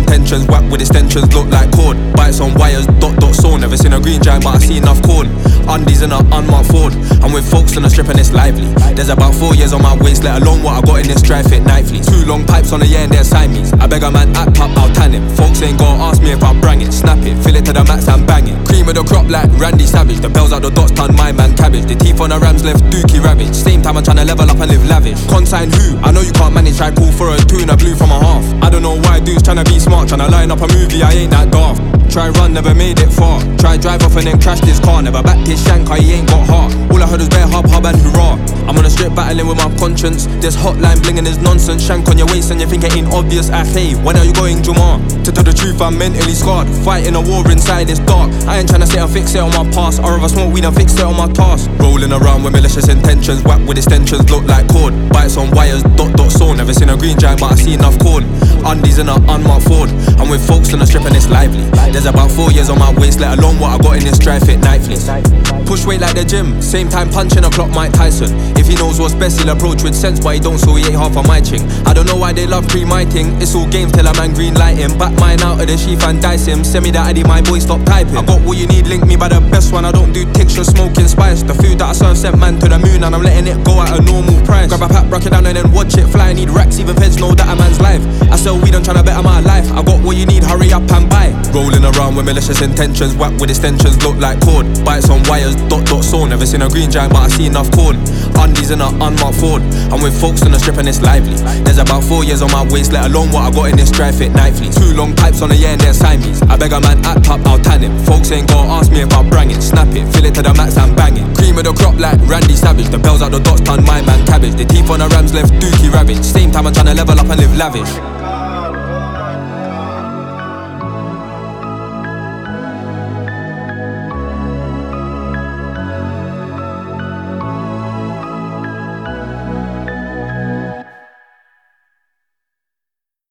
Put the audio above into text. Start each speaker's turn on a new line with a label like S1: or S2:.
S1: intentions. Whack with extensions, look like cord. Bites on wires, dot saw. Never seen a green giant, but I see enough corn. Undies in a unmarked Ford. I'm with folks on the strip and it's lively. There's about 4 years on my waist, let alone what I got in this dry fit nightly. 2 long pipes on the year and they're Siamese. I beg a man act up, I'll tan him. Folks ain't gonna ask me if I brang it. Snap it, fill it to the max and bang it. Cream of the crop like Randy Savage. The bells out the dots turn my man cabbage. The teeth on the rams left dookie ravage. Same time I'm tryna level up and live lavish. Consign who? I know you can't manage. Try call for a 2 and a blue from a half. I don't know why dudes tryna be smart, tryna line up a movie, I ain't that daft. Try run, never made it far. Try drive off and then crash this car. Never backed his shank, he ain't got heart. All I heard was bare hub and hurrah. I'm on the strip battling with my conscience. This hotline blinging is nonsense. Shank on your waist and you think it ain't obvious. Hey, when are you going, Juma? To tell the truth, I'm mentally scarred. Fighting a war inside, it's dark. I ain't tryna sit and fix it on my past. Or if I smoke weed and fix it on my task. Rolling around with malicious intentions. Whack with extensions, look like cord. Bites on wires, dot saw. Never seen a green giant, but I see enough corn. Undies in a unmarked Ford. I'm with folks on the strip and it's lively. There's about 4 years on my waist, let alone what I got in this dry fit nightly. Push weight like the gym, same time punching a clock Mike Tyson. If he knows what's best, he'll approach with sense, but he don't, so he ain't half of my ching. I don't know why they love pre-miting. It's all games till a man green light him. Back mine out of the sheath and dice him. Send me that Addy, my boy, stop typing. I got what you need, link me by the best one. I don't do ticks, just smoking spice. The food that I serve sent man to the moon, and I'm letting it go at a normal price. Grab a pack, break it down and then watch it fly. I need racks, even feds know that a man's life. I sell weed, I'm tryna better my life. I got what you need, hurry up and buy. Rolling around with malicious intentions. Whack with extensions, look like cord. Bites on wires, dot saw. Never seen a green giant, but I see enough corn. Undies in a unmarked Ford. I'm with folks on the strip and it's lively. There's about 4 years on my waist, let alone what I got in this dry fit nightly. 2 long pipes on the year and they're Siamese. I beg a man act up, I'll tan him. Folks ain't gonna ask me if I brang it. Snap it, fill it to the max and bang it. Cream of the crop like Randy Savage. The bells out the dots turn my man cabbage. The teeth on the rams left dookie ravage. Same time I'm tryna level up and live lavish.